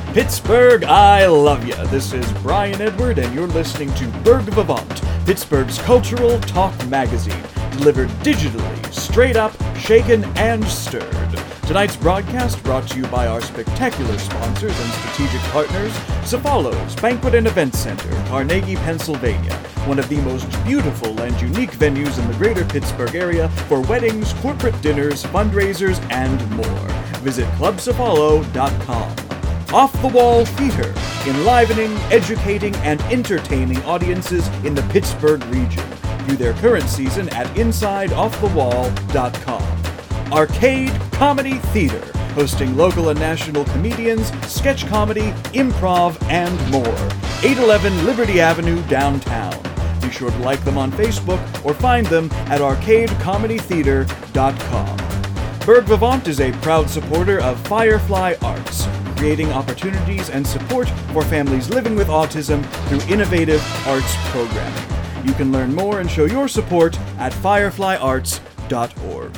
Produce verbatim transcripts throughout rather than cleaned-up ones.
Pittsburgh, I love ya. This is Brian Edward, and you're listening to Berg Vivant, Pittsburgh's cultural talk magazine, delivered digitally, straight up, shaken, and stirred. Tonight's broadcast brought to you by our spectacular sponsors and strategic partners, Cefalos Banquet and Event Center, Carnegie, Pennsylvania, one of the most beautiful and unique venues in the greater Pittsburgh area for weddings, corporate dinners, fundraisers, and more. Visit club cefalo dot com. Off the Wall Theater, enlivening, educating, and entertaining audiences in the Pittsburgh region. View their current season at inside off the wall dot com. Arcade Comedy Theater, hosting local and national comedians, sketch comedy, improv, and more. eight eleven Liberty Avenue, downtown. Be sure to like them on Facebook or find them at arcade comedy theater dot com. Berg Vivant is a proud supporter of Firefly Arts, creating opportunities and support for families living with autism through innovative arts programming. You can learn more and show your support at firefly arts dot org.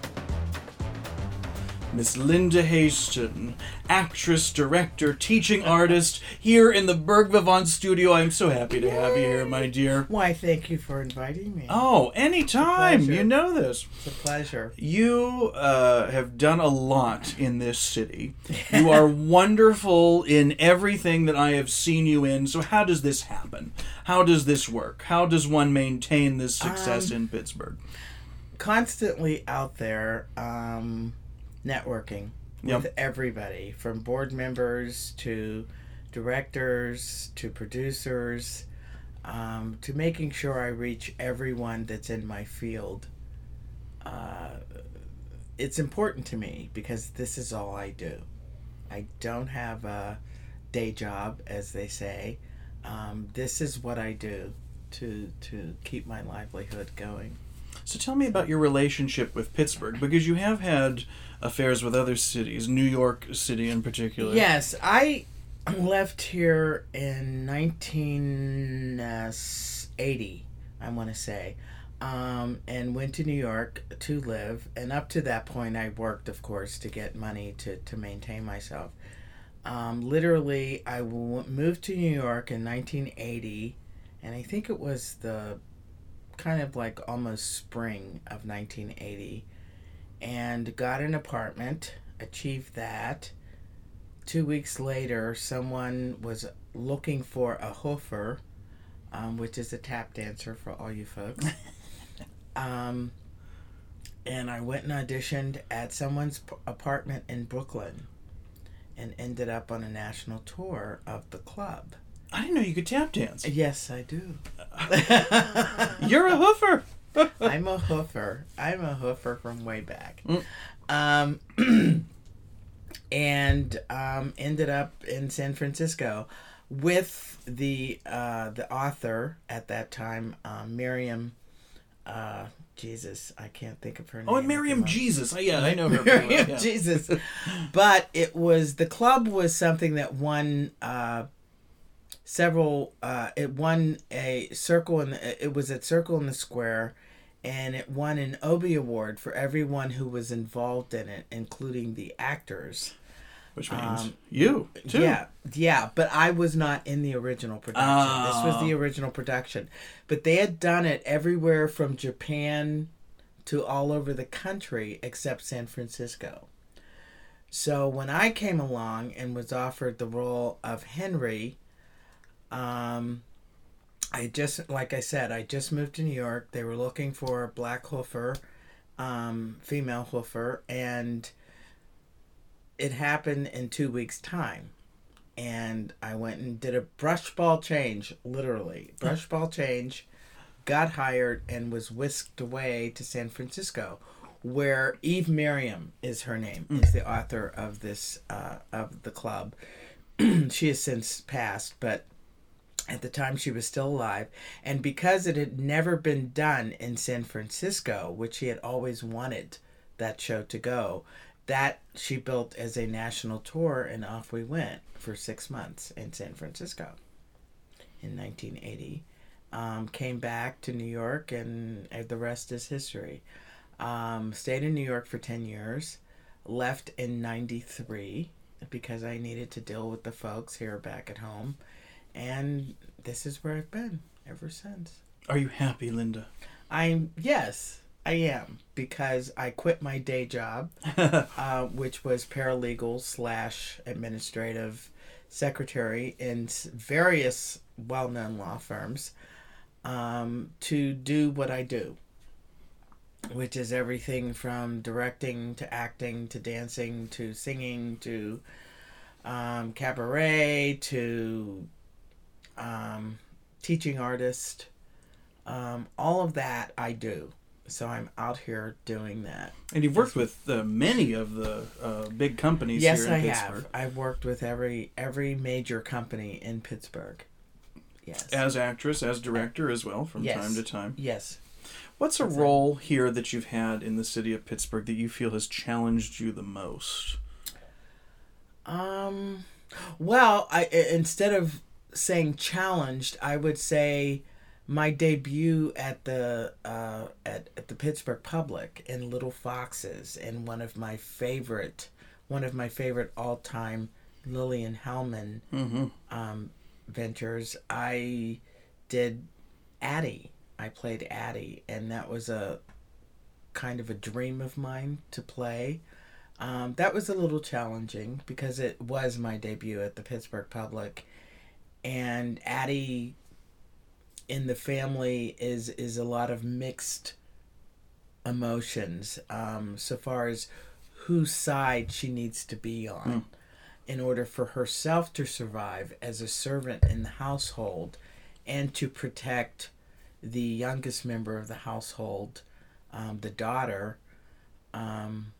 Miss Linda Haston, actress, director, teaching artist, here in the Berg Vivant studio. I'm so happy to Yay. have you here, my dear. Why, thank you for inviting me. Oh, anytime. You know this. It's a pleasure. You uh, have done a lot in this city. You are wonderful in everything that I have seen you in. So how does this happen? How does this work? How does one maintain this success um, in Pittsburgh? Constantly out there, um... networking with yep. everybody, from board members to directors to producers, um, to making sure I reach everyone that's in my field. Uh, it's important to me because this is all I do. I don't have a day job, as they say. Um, this is what I do to to keep my livelihood going. So tell me about your relationship with Pittsburgh, because you have had affairs with other cities, New York City in particular. Yes, I left here in nineteen eighty, I want to say, um, and went to New York to live. And up to that point, I worked, of course, to get money to, to maintain myself. Um, literally, I w- moved to New York in nineteen eighty, and I think it was the kind of like almost spring of nineteen eighty, and got an apartment, achieved that. Two weeks later, someone was looking for a hoofer, um, which is a tap dancer for all you folks. um, and I went and auditioned at someone's p- apartment in Brooklyn and ended up on a national tour of the club. I didn't know you could tap dance. Yes, I do. You're a hoofer. I'm a hoofer. I'm a hoofer from way back. Mm. Um, and um, ended up in San Francisco with the uh, the author at that time, um, Miriam. Uh, Jesus, I can't think of her name. Oh, Miriam Jesus. Oh, yeah, I know her. Miriam well, yeah. Jesus. But it was, the club was something that won uh, several, uh, it won a Circle, in the, it was at Circle in the Square, and it won an Obie Award for everyone who was involved in it, including the actors. Which means um, you, too. Yeah, yeah, but I was not in the original production. Oh. This was the original production. But they had done it everywhere from Japan to all over the country except San Francisco. So when I came along and was offered the role of Henry, um, I just, like I said, I just moved to New York. They were looking for a black hoofer, um, female hoofer, and it happened in two weeks' time. And I went and did a brush ball change, literally. Brush ball change, got hired, and was whisked away to San Francisco, where Eve Merriam is her name, mm. is the author of this, uh, of the club. She has since passed, but at the time she was still alive. And because it had never been done in San Francisco, which she had always wanted that show to go, that she built as a national tour, and off we went for six months in San Francisco in nineteen eighty. Um, came back to New York, and the rest is history. Um, stayed in New York for ten years, left in ninety-three because I needed to deal with the folks here back at home. And this is where I've been ever since. Are you happy, Linda? I'm, yes, I am, because I quit my day job, uh, which was paralegal slash administrative secretary in various well-known law firms, um, to do what I do, which is everything from directing to acting to dancing to singing to um, cabaret to um, teaching artist. Um, all of that I do. So I'm out here doing that. And you've worked with uh, many of the uh, big companies yes, here in I Pittsburgh. have. I've worked with every every major company in Pittsburgh. Yes. As actress, as director as well, from yes. time to time. Yes. What's a That's role it. here that you've had in the city of Pittsburgh that you feel has challenged you the most? Um, well, I instead of saying challenged, I would say my debut at the uh, at, at the Pittsburgh Public in Little Foxes, and one of my favorite one of my favorite all time Lillian Hellman mm-hmm. um, ventures. I did Addie. I played Addie, and that was a kind of a dream of mine to play. Um, that was a little challenging because it was my debut at the Pittsburgh Public, and Addie in the family is is a lot of mixed emotions, um, so far as whose side she needs to be on mm. in order for herself to survive as a servant in the household and to protect the youngest member of the household, um, the daughter, um,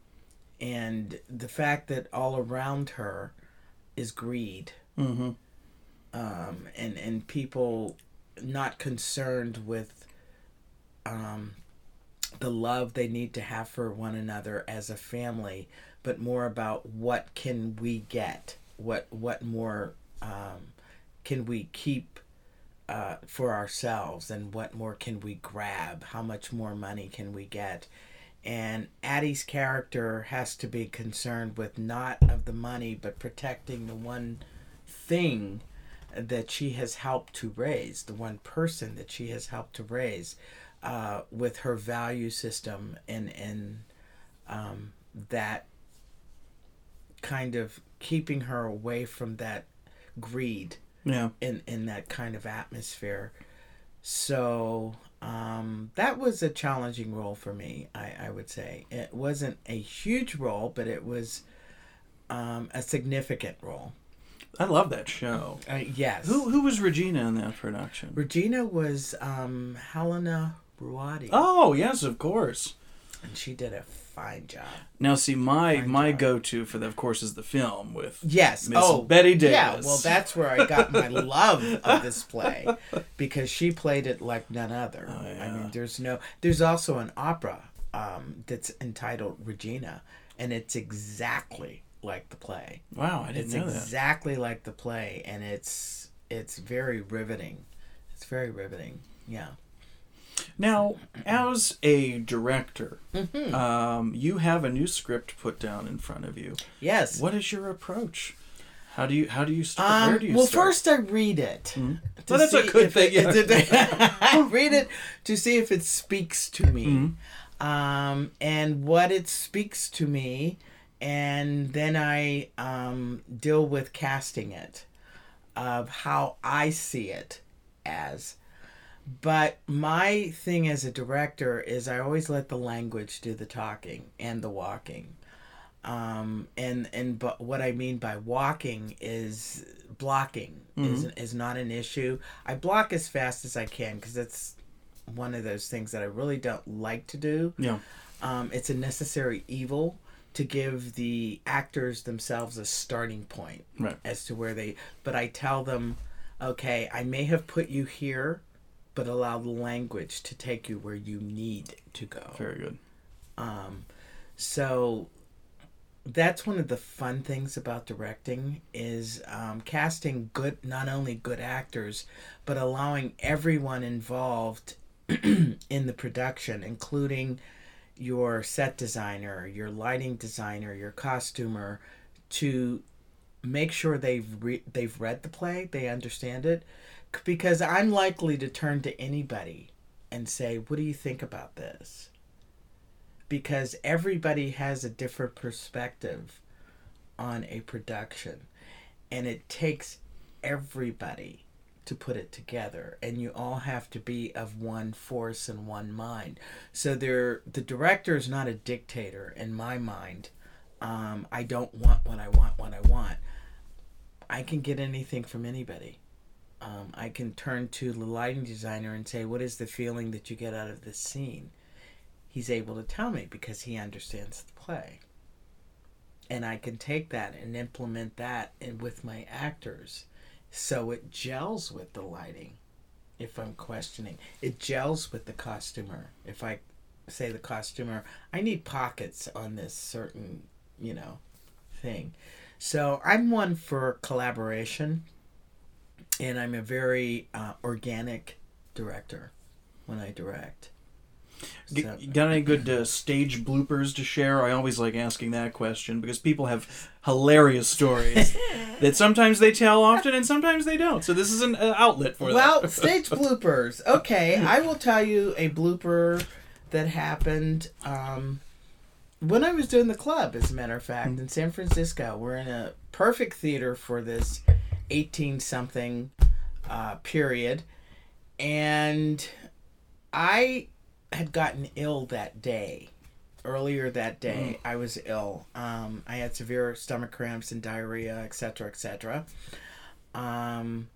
and the fact that all around her is greed, mm-hmm. um, and and people not concerned with um, the love they need to have for one another as a family, but more about what can we get, what what more um, can we keep uh, for ourselves, and what more can we grab, how much more money can we get. And Addie's character has to be concerned with not of the money, but protecting the one thing that she has helped to raise, the one person that she has helped to raise, uh, with her value system, and and um, that kind of keeping her away from that greed, yeah, in in that kind of atmosphere. So um, that was a challenging role for me. I, I would say it wasn't a huge role, but it was um, a significant role. I love that show. Uh, yes. Who who was Regina in that production? Regina was um, Helena Ruati. Oh, yes, of course. And she did a fine job. Now, see, my Fine my job. go-to for that, of course, is the film with Yes. Miss oh, Betty Davis. Yeah, well, that's where I got my love of this play, because she played it like none other. Oh, yeah. I mean, there's no... There's also an opera um, that's entitled Regina, and it's exactly like the play. Wow, I didn't it's know that. exactly like the play, and it's it's very riveting. It's very riveting. Yeah. Now, as a director, Mm-hmm. um, you have a new script put down in front of you. Yes. What is your approach? How do you how do you start? Um, Where do you well, start? first I read it. Mm-hmm. to Well, that's a see good if thing. It, Yeah. I read it to see if it speaks to me, Mm-hmm. um, and what it speaks to me, and then I um, deal with casting it, of how I see it as. But my thing as a director is I always let the language do the talking and the walking. Um, and and but what I mean by walking is blocking is is not an issue. I block as fast as I can because it's one of those things that I really don't like to do. Yeah. Um, it's a necessary evil to give the actors themselves a starting point, Right. as to where they. But I tell them, okay, I may have put you here, but allow the language to take you where you need to go. Very good. Um, so that's one of the fun things about directing is um, casting good, not only good actors, but allowing everyone involved in the production, including your set designer, your lighting designer, your costumer, to make sure they've re- they've read the play, they understand it, c- because I'm likely to turn to anybody and say, "What do you think about this?" Because everybody has a different perspective on a production, and it takes everybody to put it together, and you all have to be of one force and one mind. So there, the director is not a dictator in my mind. Um, I don't want what I want when I want. I can get anything from anybody. Um, I can turn to the lighting designer and say, "What is the feeling that you get out of this scene?" He's able to tell me because he understands the play. And I can take that and implement that in with my actors so it gels with the lighting if I'm questioning. It gels with the costumer. If I say the costumer, I need pockets on this certain, you know, thing. So I'm one for collaboration, and I'm a very uh, organic director when I direct. G- So- got any good uh, stage bloopers to share? I always like asking that question because people have hilarious stories that sometimes they tell often and sometimes they don't. So this is an uh, outlet for Well, that. stage bloopers. Okay, I will tell you a blooper that happened um, when I was doing the club, as a matter of fact, in San Francisco. We're in a perfect theater for this eighteen-something uh, period. And I had gotten ill that day. Earlier that day, mm. I was ill. Um, I had severe stomach cramps and diarrhea, et cetera, et cetera. Um,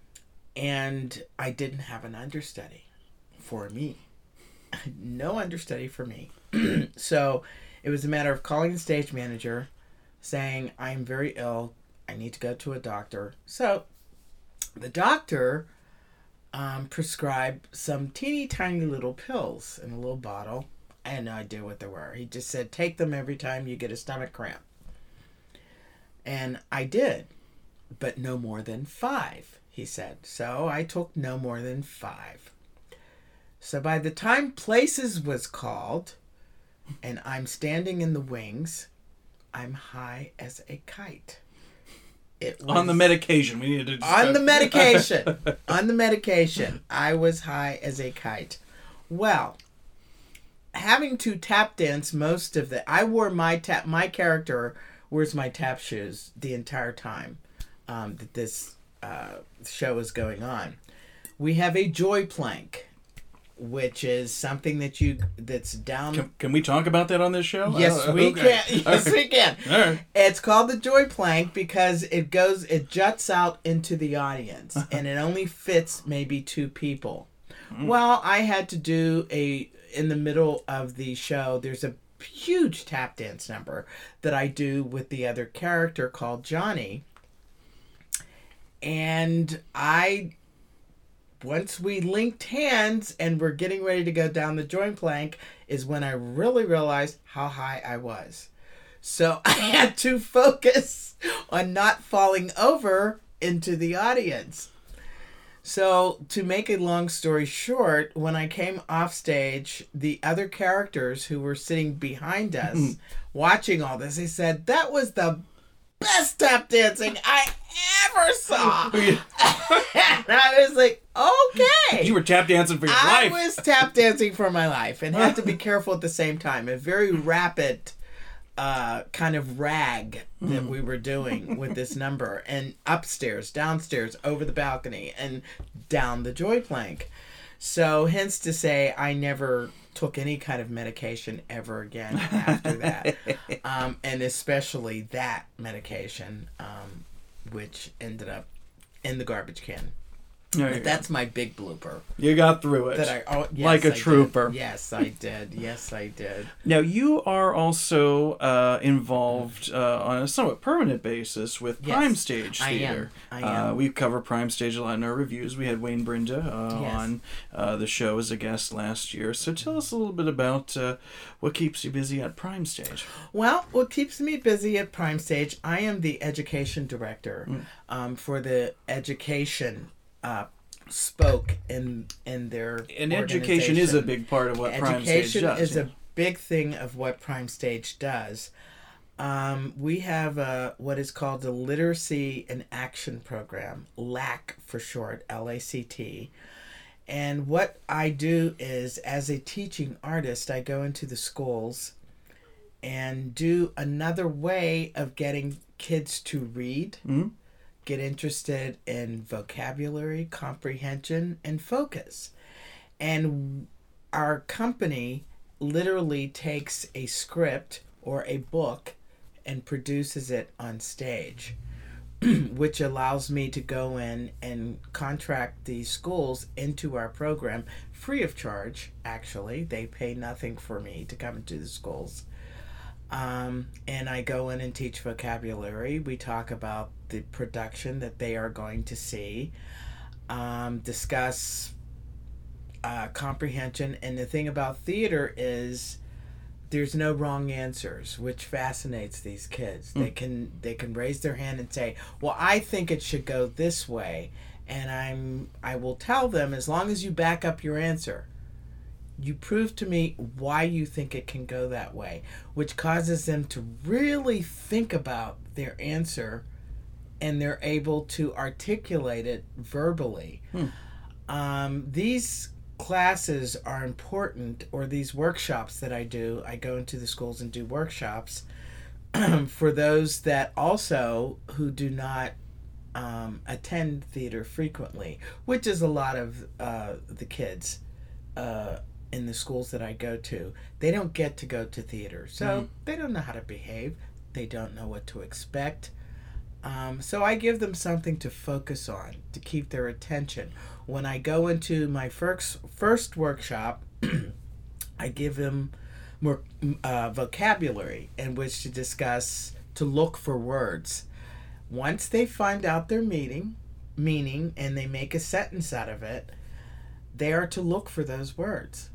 and I didn't have an understudy for me. No understudy for me. So it was a matter of calling the stage manager, saying, "I'm very ill. I need to go to a doctor." So the doctor um, prescribed some teeny tiny little pills in a little bottle. I had no idea what they were. He just said, "Take them every time you get a stomach cramp." And I did, but no more than five, he said. So I took no more than five. So by the time Places was called, and I'm standing in the wings, I'm high as a kite. It was, on the medication. We needed to on the medication. on the medication. I was high as a kite. Well, having to tap dance most of the... I wore my tap... My character wears my tap shoes the entire time um, that this uh, show is going on. We have a joy plank, which is something that you that's down. Can, can we talk about that on this show? Yes, oh, we okay. can. Yes, we can. All right. It's called the joy plank because it goes, it juts out into the audience, and it only fits maybe two people. Mm. Well, I had to do a in the middle of the show. There's a huge tap dance number that I do with the other character called Johnny, and I. Once we linked hands and we're getting ready to go down the joint plank is when I really realized how high I was. So I had to focus on not falling over into the audience. So to make a long story short, when I came off stage, the other characters who were sitting behind us watching all this, they said, "That was the best tap dancing I ever saw." And I was like, okay. You were tap dancing for your I life. I was tap dancing for my life and had to be careful at the same time. A very rapid uh, kind of rag that we were doing with this number. And upstairs, downstairs, over the balcony, and down the joy plank. So hence to say I never took any kind of medication ever again after that. um, and especially that medication, um, which ended up in the garbage can. There But you that's my big blooper. You got through it. That I oh, yes, like a I trooper. Did. Yes, I did. Yes, I did. Now, you are also uh, involved uh, on a somewhat permanent basis with Yes, Prime Stage I am. Theater. I Uh, am. we cover Prime Stage a lot in our reviews. We had Wayne Brinda uh, Yes. on uh, the show as a guest last year. So tell us a little bit about uh, what keeps you busy at Prime Stage. Well, what keeps me busy at Prime Stage, I am the education director Mm. um, for the education uh, spoke in in their And education is a organization. big part of what Prime Stage Education does. is yeah. a big thing of what Prime Stage does. Um, we have a, what is called a Literacy and Action Program, L A C for short, L A C T. And what I do is, as a teaching artist, I go into the schools and do another way of getting kids to read, Mm-hmm. get interested in vocabulary, comprehension, and focus. And our company literally takes a script or a book and produces it on stage, which allows me to go in and contract these schools into our program free of charge. Actually, they pay nothing for me to come into the schools. Um, and I go in and teach vocabulary. We talk about the production that they are going to see, um, discuss uh, comprehension. And the thing about theater is there's no wrong answers, which fascinates these kids. Mm. They can they can raise their hand and say, "Well, I think it should go this way," and I'm I will tell them, as long as you back up your answer, you prove to me why you think it can go that way, which causes them to really think about their answer, and they're able to articulate it verbally. Hmm. Um, these classes are important, or these workshops that I do, I go into the schools and do workshops for those that also who do not um, attend theater frequently, which is a lot of uh, the kids uh, in the schools that I go to. They don't get to go to theater, so mm. they don't know how to behave. They don't know what to expect. Um, so I give them something to focus on, to keep their attention. When I go into my first first workshop, I give them more uh, vocabulary in which to discuss, to look for words. Once they find out their meaning, meaning and they make a sentence out of it, they are to look for those words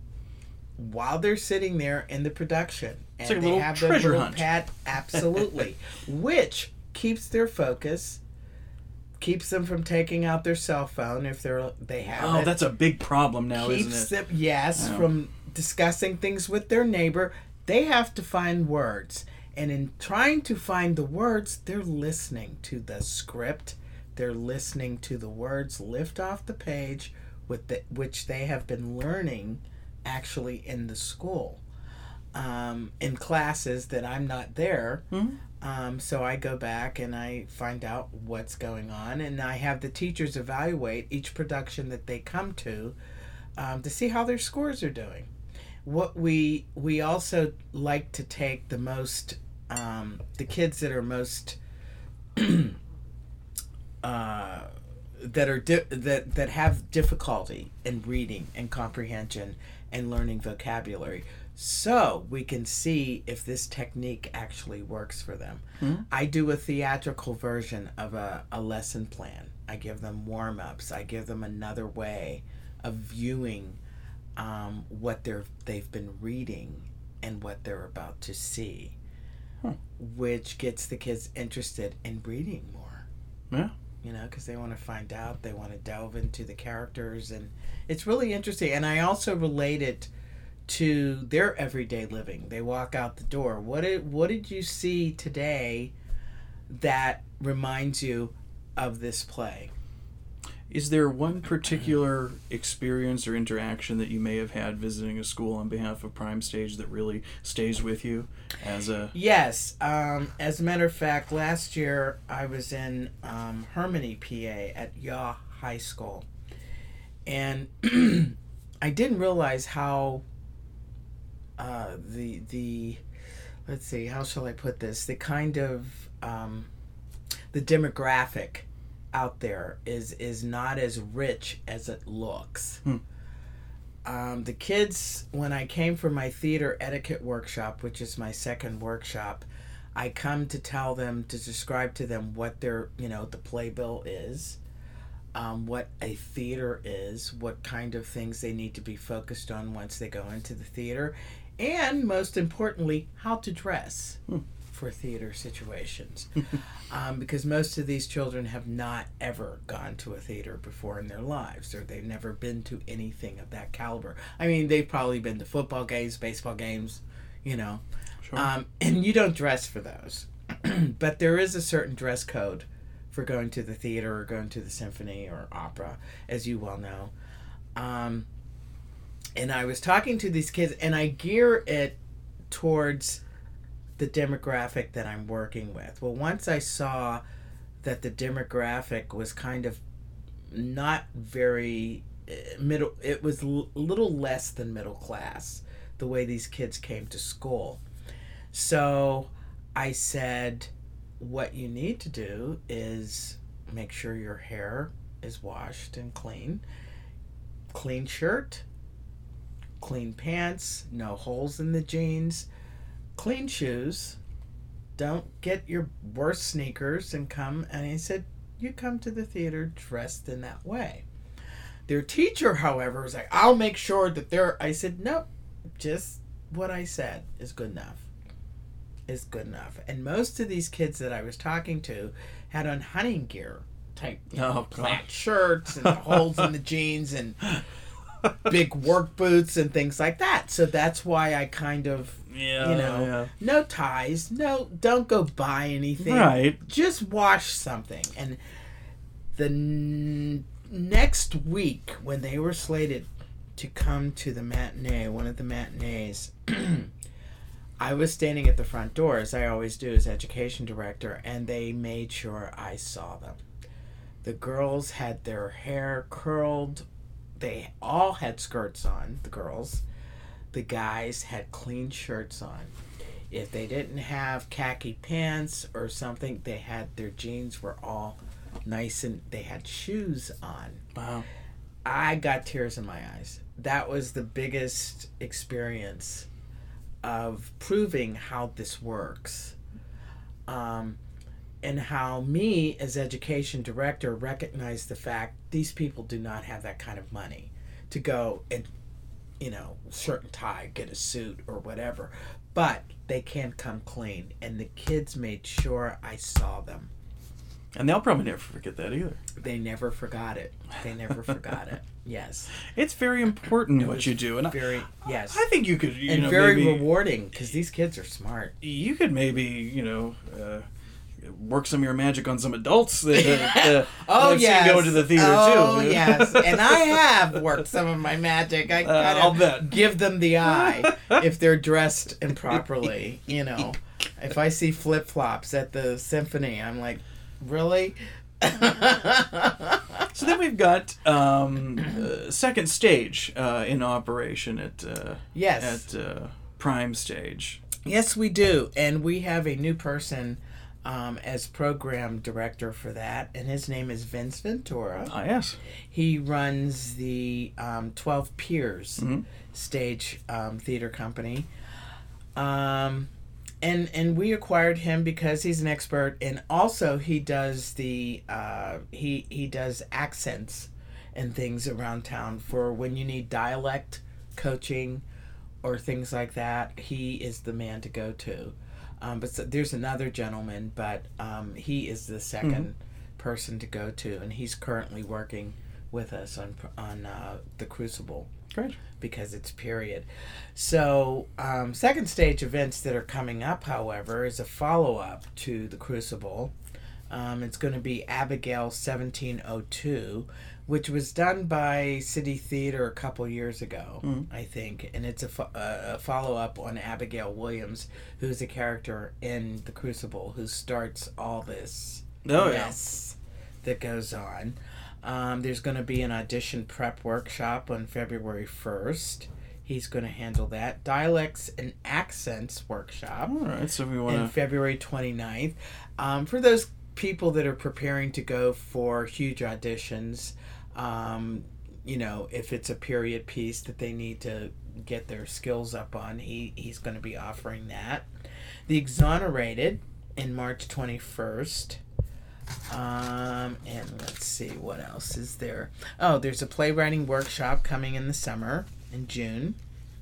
while they're sitting there in the production. And it's like a they little have treasure their little hunt. pad, absolutely, which keeps their focus, keeps them from taking out their cell phone if they're they have oh, it. that's a big problem now, keeps isn't it? Them, yes, oh. from discussing things with their neighbor. They have to find words, and in trying to find the words, they're listening to the script. They're listening to the words lift off the page, with the, which they have been learning actually in the school, um, in classes that I'm not there. Mm-hmm. Um, so I go back and I find out what's going on, and I have the teachers evaluate each production that they come to um, to see how their scores are doing. What we we also like to take the most um, the kids that are most uh, that are di- that that have difficulty in reading and comprehension and learning vocabulary, so we can see if this technique actually works for them. Mm-hmm. I do a theatrical version of a, a lesson plan. I give them warm-ups. I give them another way of viewing um, what they're, they've been reading and what they're about to see, huh. which gets the kids interested in reading more. Yeah. You know, because they want to find out, they want to delve into the characters, and it's really interesting. And I also relate it to their everyday living. They walk out the door. What did what did you see today that reminds you of this play? Is there one particular experience or interaction that you may have had visiting a school on behalf of Prime Stage that really stays with you as a... Yes. Um, as a matter of fact, last year I was in um, Harmony, P A at Yaw High School. And I didn't realize how uh, the, the, let's see, how shall I put this? The kind of, um, the demographic out there is is not as rich as it looks. Hmm. Um, the kids, when I came for my theater etiquette workshop, which is my second workshop, I come to tell them, to describe to them what their, you know, the playbill is, um, what a theater is, what kind of things they need to be focused on once they go into the theater, and most importantly, how to dress. Hmm. For theater situations, um, because most of these children have not ever gone to a theater before in their lives, or they've never been to anything of that caliber. I mean, they've probably been to football games, baseball games, you know, Sure. Um, and you don't dress for those. But there is a certain dress code for going to the theater or going to the symphony or opera, as you well know. Um, and I was talking to these kids, and I gear it towards the demographic that I'm working with. Well, once I saw that the demographic was kind of not very uh, middle, it was a l- little less than middle class, the way these kids came to school. So I said, what you need to do is make sure your hair is washed and clean. Clean shirt, clean pants, no holes in the jeans, clean shoes. Don't get your worst sneakers and come. And he said, you come to the theater dressed in that way. Their teacher, however, was like, I'll make sure that they're. I said, no, just what I said is good enough. Is good enough. And most of these kids that I was talking to had on hunting gear type, you know, Oh, plaid shirts and holes in the jeans and big work boots and things like that. So that's why I kind of, Yeah, you know, yeah. no ties, no, don't go buy anything. Right. Just wash something. And the n- next week when they were slated to come to the matinee, one of the matinees, I was standing at the front door, as I always do as education director, and they made sure I saw them. The girls had their hair curled. They all had skirts on, the girls. The guys had clean shirts on. If they didn't have khaki pants or something, they had their jeans were all nice and they had shoes on. Wow. I got tears in my eyes. That was the biggest experience of proving how this works. Um, and how me as education director recognized the fact these people do not have that kind of money to go and, you know, shirt and tie, get a suit or whatever, but they can come clean. And the kids made sure I saw them. And they'll probably never forget that either. They never forgot it. They never forgot it. Yes. It's very important It what was you do, and very I, yes, I think you could, you and know, very maybe, rewarding because these kids are smart. you could maybe, you know, uh, work some of your magic on some adults that, uh, Oh that I've yes. seen go to the theater oh, too. yes, and I have worked some of my magic. I Uh, kind I'll of bet. give them the eye if they're dressed improperly. You know, if I see flip flops at the symphony, I'm like, really? So then we've got um, uh, second stage uh, in operation at uh, Yes. at uh, Prime Stage. Yes, we do. And we have a new person um, as program director for that, and his name is Vince Ventura. Ah, yes. He runs the um, twelve Piers Mhm. stage um, theater company. Um, and and we acquired him because he's an expert, and also he does the uh, he he does accents and things around town for when you need dialect coaching or things like that. He is the man to go to. Um, but so, there's another gentleman, but um, he is the second person to go to, and he's currently working with us on on uh, the Crucible. Great. Because it's period. So, um, second stage events that are coming up, however, is a follow-up to the Crucible. Um, it's going to be Abigail seventeen oh two, which was done by City Theater a couple years ago, Mhm. I think. And it's a, fo- a follow-up on Abigail Williams, who's a character in the Crucible, who starts all this Oh, yeah. mess that goes on. Um, there's going to be an audition prep workshop on February first. He's going to handle that. Dialects and Accents workshop All right. So we on want to. February twenty-ninth. Um, for those people that are preparing to go for huge auditions, um, you know, if it's a period piece that they need to get their skills up on, he, he's going to be offering that. The Exonerated in March twenty-first. Um, and let's see, what else is there? Oh, there's a playwriting workshop coming in the summer, in June.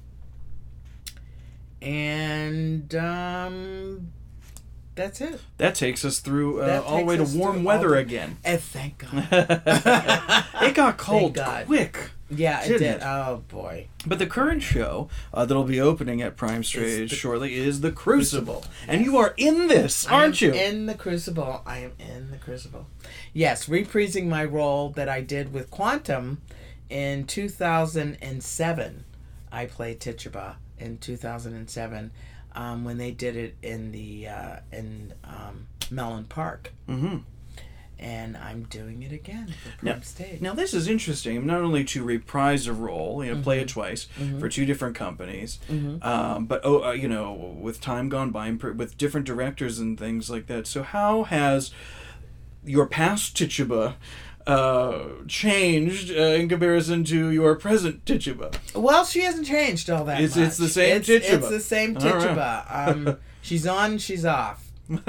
And, um, that's it. That takes us through uh, That all the way to takes us warm through weather all the- again. And thank God. It got cold God. quick. Yeah, it Didn't did. it? Oh boy. But the current show uh, that'll be opening at Prime Stage the- shortly is The Crucible. Crucible. And Yes. you are in this, I am aren't you? in the Crucible. I am in the Crucible. Yes, reprising my role that I did with Quantum in two thousand seven. I played Tituba in two thousand seven um, when they did it in the uh, in um, Mellon Park. Mm-hmm. And I'm doing it again for Now- Prime Stage. Now, this is interesting, not only to reprise a role, you know, play it twice for two different companies, Mhm. um, but, oh, uh, you know, with time gone by, and per- with different directors and things like that. So how has your past Tituba uh, changed uh, in comparison to your present Tituba? Well, she hasn't changed all that It's- much. it's the same it's, Tituba. It's the same All right. Tituba. Um, she's on, she's off.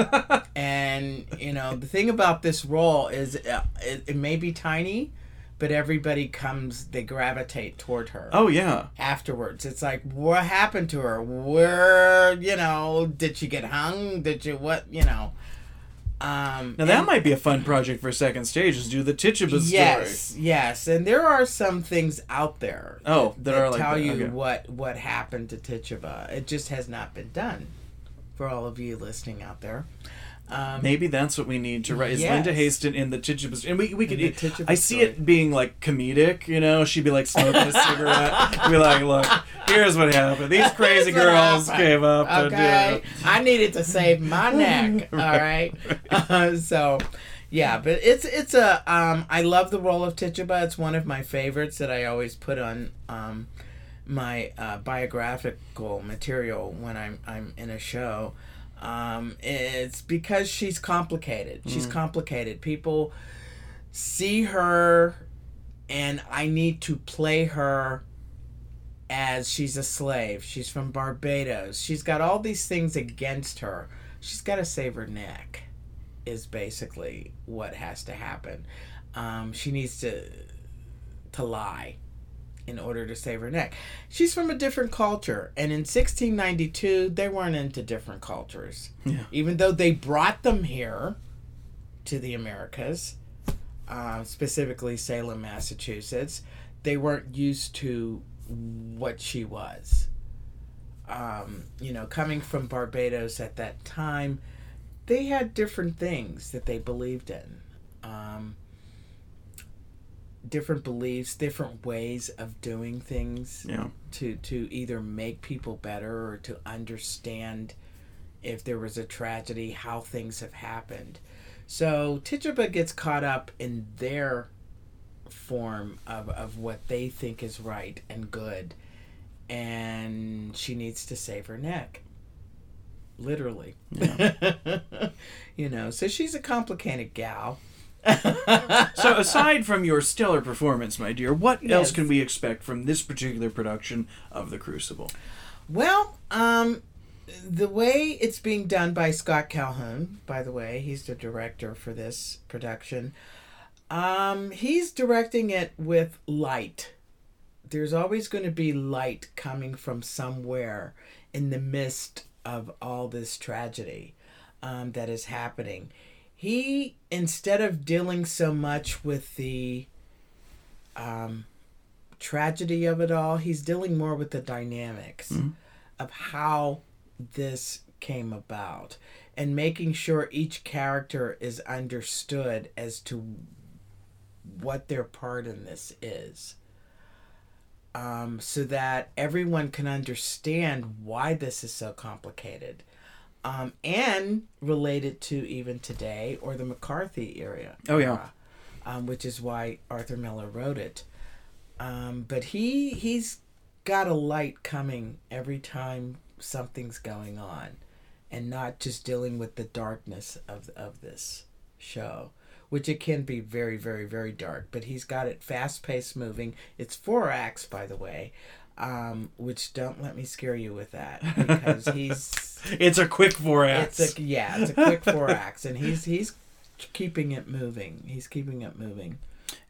And, you know, the thing about this role is uh, it, it may be tiny, but everybody comes, they gravitate toward her. Oh, yeah. Afterwards, it's like, what happened to her? Where, you know, did she get hung? Did you, what, you know? Um, Now, that and- might be a fun project for second stage, is do the Tituba story. Yes, yes, and there are some things out there. Oh, that are like tell that, you okay. what what happened to Tituba. It just has not been done. For all of you listening out there, um, Maybe that's what we need to write. Is Yes. Linda Haston in the Tituba, and we we could. the Tituba I see story. it being like comedic, you know. She'd be like smoking a cigarette, be like, "Look, here's what happened. These crazy Here's what girls happened. came up to Okay, do." I needed to save my neck. All right, uh, so. Yeah, but it's it's a um I love the role of Tituba. It's one of my favorites that I always put on um my uh, biographical material when I'm I'm in a show. Um, it's because she's complicated. She's complicated. People see her, and I need to play her as she's a slave. She's from Barbados. She's got all these things against her. She's got to save her neck, is basically what has to happen. Um, she needs to to lie in order to save her neck. She's from a different culture, and in sixteen ninety-two they weren't into different cultures. Yeah. Even though they brought them here to the Americas, uh, specifically Salem, Massachusetts, they weren't used to what she was. Um, you know, coming from Barbados at that time, they had different things that they believed in. Um, different beliefs, different ways of doing things Yeah. to, to either make people better or to understand if there was a tragedy, how things have happened. So Tituba gets caught up in their form of, of what they think is right and good, and she needs to save her neck. Literally. You know, so she's a complicated gal. So, aside from your stellar performance, my dear, what else Yes. can we expect from this particular production of The Crucible? Well, um, the way it's being done by Scott Calhoun, by the way, he's the director for this production. Um, he's directing it with light. There's always going to be light coming from somewhere in the midst of all this tragedy um, that is happening. He, instead of dealing so much with the um, tragedy of it all, he's dealing more with the dynamics Mhm. of how this came about and making sure each character is understood as to what their part in this is. Um, so that everyone can understand why this is so complicated. Um, and related to even today or the McCarthy era. Oh, yeah. era, um, which is why Arthur Miller wrote it. Um, but he he's got a light coming every time something's going on, and not just dealing with the darkness of of this show, which it can be very, very, very dark. But he's got it fast-paced moving. It's four acts, by the way, um, which don't let me scare you with that, because he's It's a quick four acts. it's a yeah, it's a quick four acts, and he's he's keeping it moving. He's keeping it moving.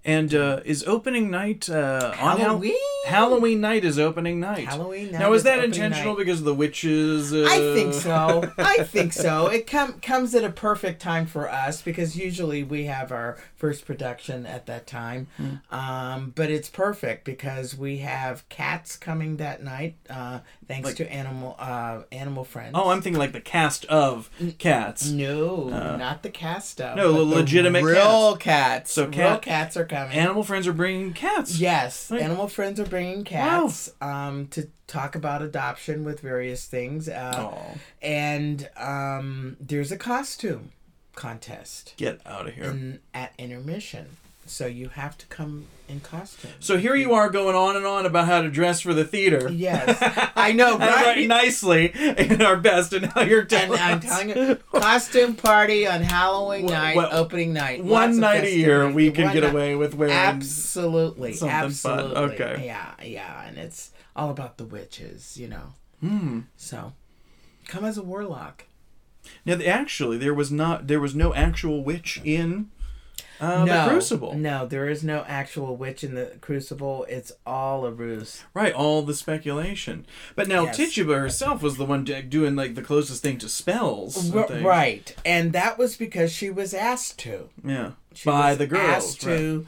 And uh, is opening night uh, on Halloween? Hal- Halloween night is opening night. Halloween night Now, is is that opening intentional night. because of the witches? Uh... I think so. I think so. It com- comes at a perfect time for us because usually we have our first production at that time. Mm. Um, but it's perfect because we have Cats coming that night, uh, thanks Like- to Animal uh, Animal Friends. Oh, I'm thinking like the cast of Cats. No, Uh, not the cast of. no, but the legitimate real cats. So real cat- cats are coming. Animal Friends are bringing cats. Yes, Right. Animal Friends are bringing cats um, to talk about adoption with various things. Uh, Oh, and um, there's a costume contest get out of here. in, at intermission. So you have to come in costume. So here you are going on and on about how to dress for the theater. Yes, I know, And right? right nicely in our best, and now you're And telling I'm us telling you, costume party on Halloween Well, night, well, opening night. one lots of night a year festivities. we can One get night- away with wearing. Absolutely, something fun. absolutely. Okay. Yeah, yeah, and it's all about the witches, you know. Hmm. So, come as a warlock. Now, the- actually, there was not there was no actual witch in uh, no, the Crucible. No, there is no actual witch in the Crucible. It's all a ruse. Right, all the speculation. But now Yes. Tituba herself was the one d- doing like the closest thing to spells. and R- things. right, and that was because she was asked to. Yeah. She By was the girls. asked to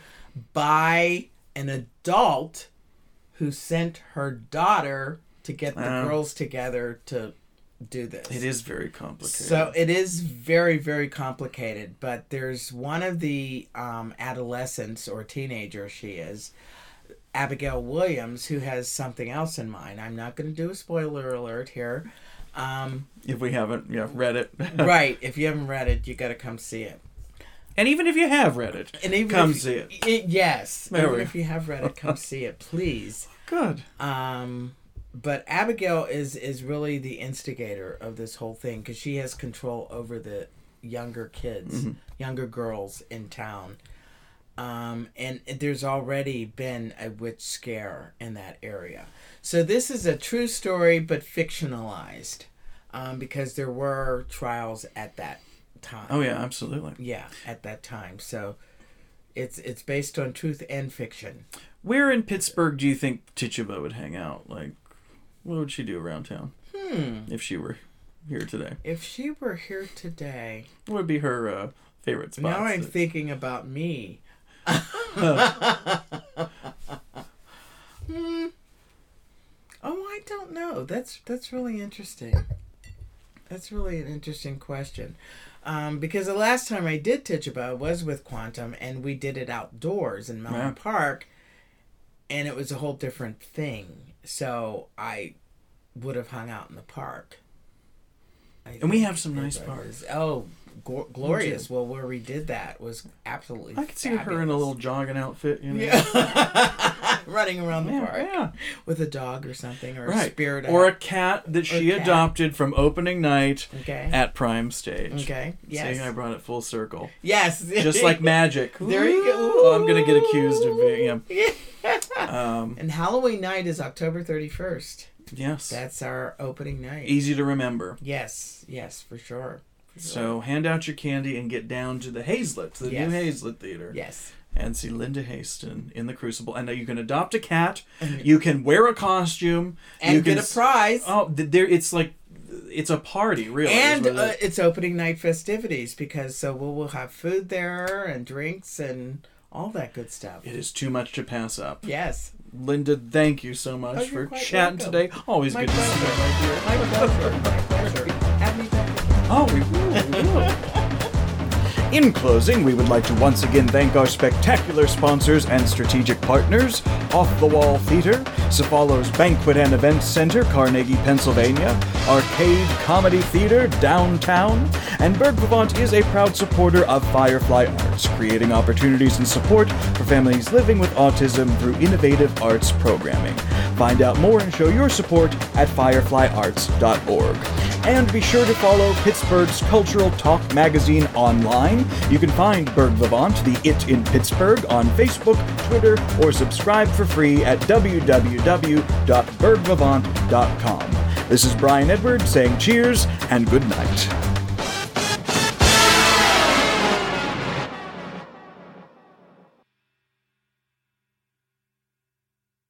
by an adult who sent her daughter to get the Wow. girls together to do this. It is very complicated. So it is very, very complicated. But there's one of the um, adolescents or teenager she is, Abigail Williams, who has something else in mind. I'm not going to do a spoiler alert here. Um, if we haven't yeah, read it. right. If you haven't read it, you got to come see it. And even if you have read it, And even come if, see it. it yes. There even we- if you have read it, come see it, please. Good. Um, but Abigail is is really the instigator of this whole thing because she has control over the younger kids, Mm-hmm. younger girls in town. Um, and there's already been a witch scare in that area. So this is a true story, but fictionalized, um, because there were trials at that time. Oh yeah, absolutely. Yeah, at that time. So it's it's based on truth and fiction. Where in Pittsburgh do you think Tituba would hang out? Like, what would she do around town Hmm. if she were here today? If she were here today, What would be her uh, favorite spots? now I'm that- thinking about me. Hmm. Oh, I don't know. That's that's really interesting. That's really an interesting question. Um, because the last time I did Tituba was with Quantum, and we did it outdoors in Mountain Yeah. Park, and it was a whole different thing. So I would have hung out in the park. I And we think have some nice it parks. was- Oh, go- glorious! Well, where we did that was absolutely. I could see her in a little jogging outfit, you know. Yeah. Running around the Yeah, park yeah. with a dog or something, or a Right. spirit. Or a animal. cat that she cat. adopted from opening night Okay. at Prime Stage. Okay. Yes. See, I brought it full circle. Yes. Just like magic. There you go. Ooh, I'm going to get accused of being... Um, And Halloween night is October thirty-first. yes. That's our opening night. Easy to remember. Yes. Yes, for sure. For sure. So hand out your candy and get down to the Hazlitt, the Yes. new Hazlitt Theater. Yes. And see Linda Haston in the Crucible. And now you can adopt a cat. You can wear a costume. And you get can a prize. Oh, th- there! It's like, it's a party, really. is And what it uh, is. it's opening night festivities because so we'll, we'll have food there and drinks and all that good stuff. It is too much to pass up. Yes. Linda, thank you so much Oh, for you're quite chatting welcome. today. Always My good to see you, pleasure. my dear. My pleasure. My pleasure. Have me back again. Oh, we will. We will. In closing, we would like to once again thank our spectacular sponsors and strategic partners, Off the Wall Theater, Cephalo's Banquet and Events Center, Carnegie, Pennsylvania, Arcade Comedy Theater, downtown, and Berg Vivant is a proud supporter of Firefly Arts, creating opportunities and support for families living with autism through innovative arts programming. Find out more and show your support at firefly arts dot org. And be sure to follow Pittsburgh's Cultural Talk magazine online. You can find Berg Vivant, the It in Pittsburgh, on Facebook, Twitter, or subscribe for free at w w w dot berg vivant dot com. This is Brian Edward saying cheers and good night.